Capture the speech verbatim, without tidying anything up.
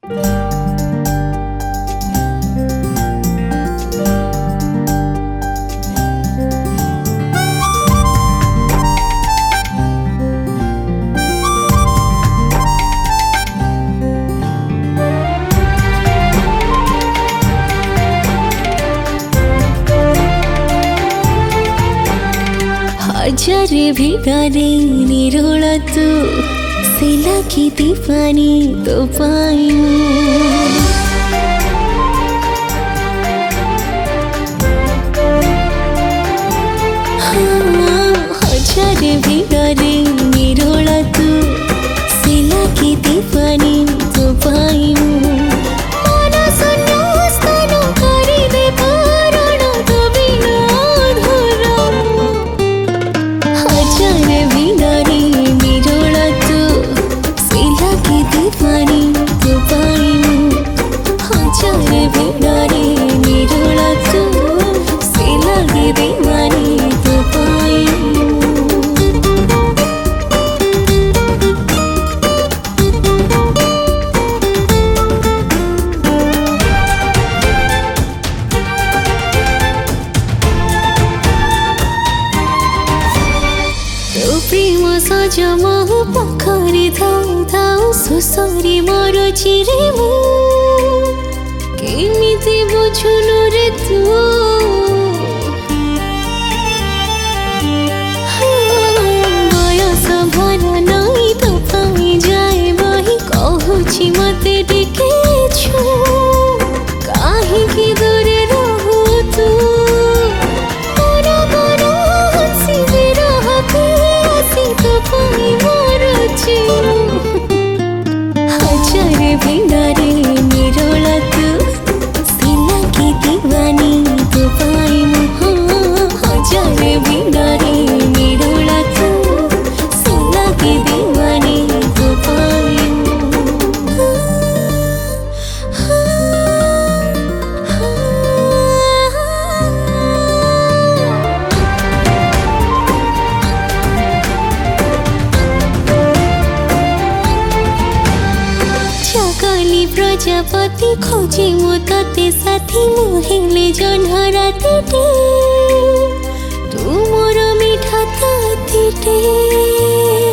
हजारे भिड़ारे निरोल तू सिला की दीपानी तो पाइनु हजारे भिड़ारे निरोल तू सिला की दीपानी तो पाइनु प्रेम सजमा पखरी थाउ थाउ सुसरी मोर चिरे मु केमिति बुझुनु रे तू बयस भर नाई तो पाई जाए बही कहूची मते टिके छु काहे की दूरे रहू तू हजारे भिड़ारे निरोल तू सिला की दीवानी तो पाइनु हजारे भिड़ारे निरोल तू सिला की दीवानी तो पाइनु प्रजापति खोजे मो तते साथी मुहेले जन्हरा तेटे तू मोर मिठा तातीटे।